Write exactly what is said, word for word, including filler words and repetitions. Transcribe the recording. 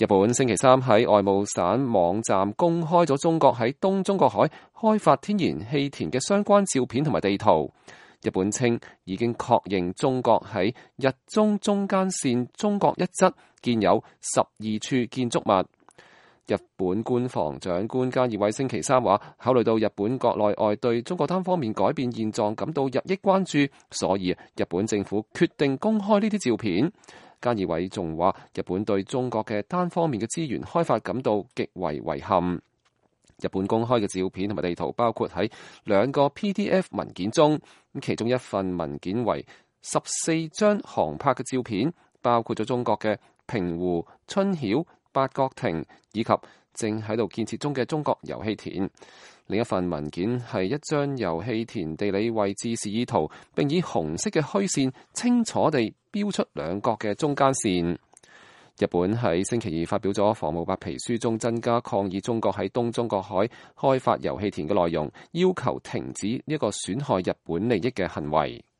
日本星期三喺外務省網站公開咗中國喺東中國海開發天然氣田嘅相關照片同埋地圖。日本稱已經確認中國喺日中中間線中國一側建有十二處建築物。日本官房長官菅義偉星期三話，考慮到日本國內外對中國單方面改變現狀感到日益關注，所以日本政府決定公開呢啲照片。菅義偉仲話，日本對中國嘅單方面嘅資源開發感到極為遺憾。日本公開嘅照片同埋地圖包括喺兩個 P D F 文件中，其中一份文件為十四張航拍嘅照片，包括咗中國嘅平湖、春曉、八角亭以及正喺度建設中嘅中國油氣田。另一份文件係一張油氣田地理位置示意圖，並以紅色嘅虛線清楚地標出兩角嘅中間線。日本喺星期二發表咗防務白皮書中增加抗議中國喺東中國海開發油氣田嘅內容，要求停止呢一個損害日本利益嘅行為。